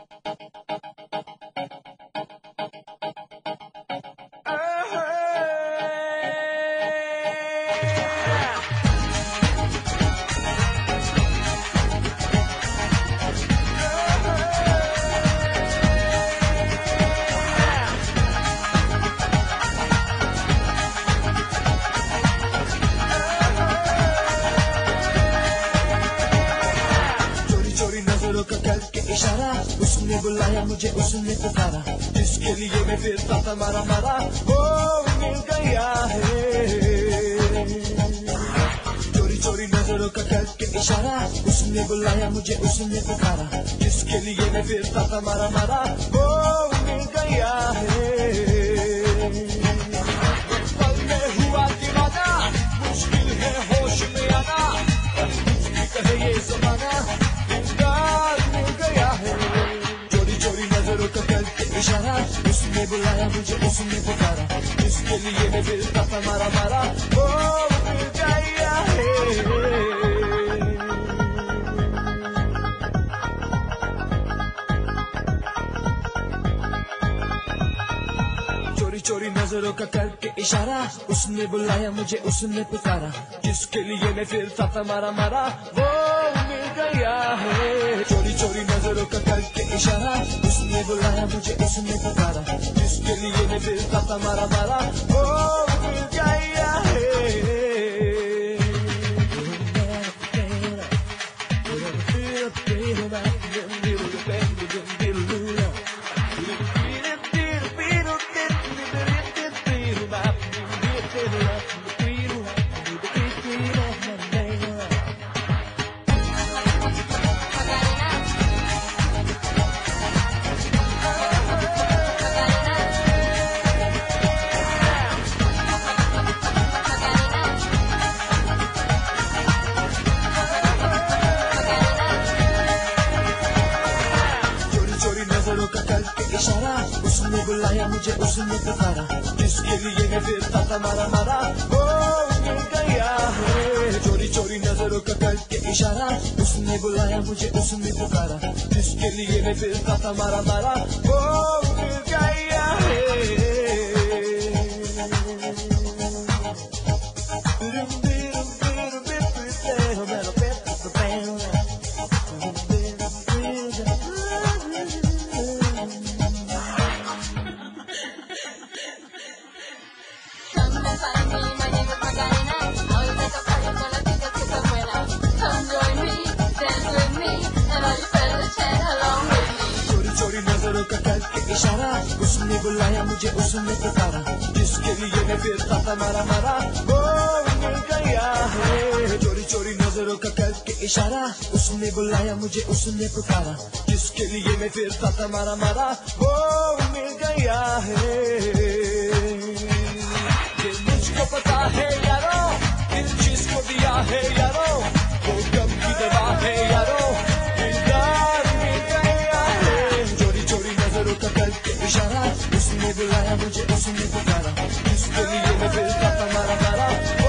का करके इशारा, उसने बुलाया मुझे, उसने पुकारा, जिसके लिए मैं फिरता था मारा मारा, वो मिल गया है। चोरी चोरी नजरों का करके इशारा, उसने बुलाया मुझे, उसने पुकारा, जिसके लिए मैं फिरता था मारा मारा, वो मिल गया है। पल में हुआ दीवाना, मुश्किल है होश में आना, कहे ये जमाना इशारा, उसने बुलाया मुझे, उसने पुकारा, जिसके लिए मैं फिरता था मारा मारा, वो मिल गया है। चोरी चोरी नजरों का करके इशारा, उसने बुलाया मुझे, उसने पुकारा, जिसके लिए मैं फिरता था मारा मारा, वो मिल गया है। चोरी चोरी नजरों का करके इशारा, उसने बुलाया मुझे, उसने पुकारा, जिसके लिए मैं फिरता था मारा मारा, वो मिल गया है। का करके इशारा, उसने बुलाया मुझे, उसने पुकारा, जिसके लिए मैं फिरता था मारा मारा, वो मिल गया है। चोरी चोरी नजरों का करके इशारा, उसने बुलाया मुझे, उसने पुकारा, जिसके लिए मैं फिरता था मारा मारा, वो मिल गया है। नजरों का करके इशारा, उसने बुलाया मुझे, उसने पुकारा, जिसके लिए मैं फिरता था मारा मारा, वो मिल गया है। चोरी चोरी नजरों का करके इशारा, उसने बुलाया मुझे, उसने पुकारा, जिसके लिए मैं फिरता था मारा मारा, वो मिल गया है। दिल मुझको पता है यारो, दिल जिसको दिया है यारो, वो गम की दवा है यारो, इशारा, उसने बुलाया मुझे, उसने पुकारा, जिसके लिए मैं फिरता था मारा मारा।